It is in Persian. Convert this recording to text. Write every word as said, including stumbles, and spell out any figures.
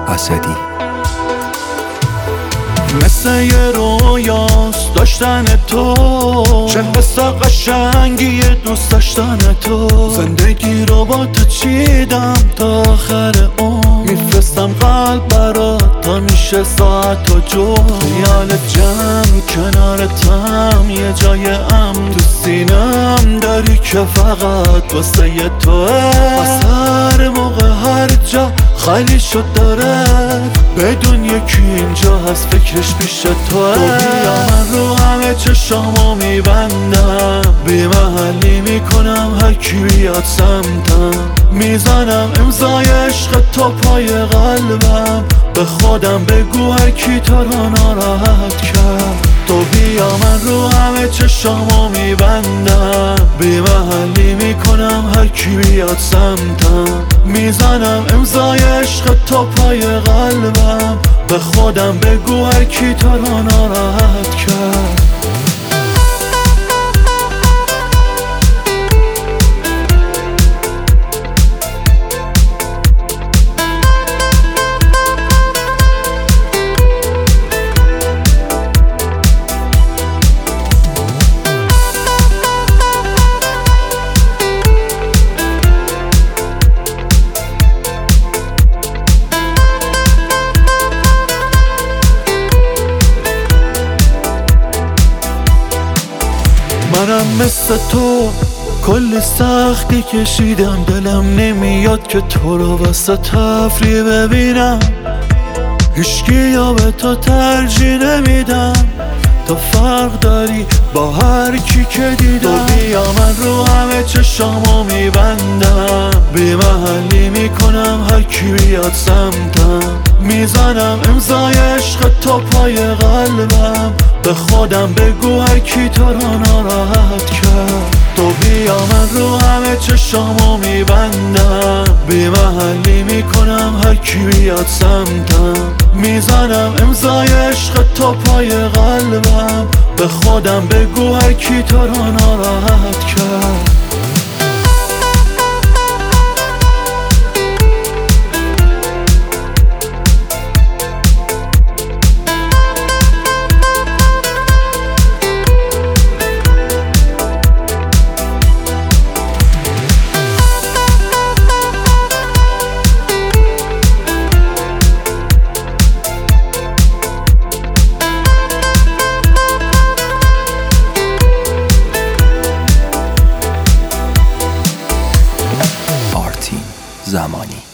اسدی. مثل یه رویاست داشتن تو، چه حس قشنگی دوست داشتن تو. زندگی رو با تو چیدم تا آخر اون، میفرستم قلب برات تا میشه ساعت و جو. خیال جمع کنارتم یه جای امن تو سینم داری که فقط واسه ی توه. از هر موقع هر جا خالی شد داره، بدون یکی اینجا هست فکرش پیش توه. تو بیا من رو همه چشامو میبندم، بی محلی میکنم هر کی بیاد سمتم. میزنم امضای عشق تو پای قلبم، به خودم بگو هر کی تو رو ناراحت کرد. تو بیا من رو همه چشامو میبندم، بی محلی میکنم هر کی بیاد سمتم. میزنم امضای عشق تو پای قلبم، به خودم بگو هر کی تو رو ناراحت کرد. منم مثل تو کلی سختی کشیدم، دلم نمیاد که تو رو واسه تفریح ببینم. هیچکی یا به تو ترجیح نمیدم، تو فرق داری با هر کی که دیدم. تو بیا من رو همه چشامو میبندم، بی محلی میکنم هر کی بیاد سمتم. میزنم امضای عشق تو پای قلبم، به خودم بگو هر کی تو رو ناراحت کرد. تو بیا من رو همه چشامو میبندم، بی محلی میکنم هر کی بیاد سمتم. میزنم امضای عشق تو پای قلبم، به خودم بگو هر کی تو رو ناراحت کرد. زمانی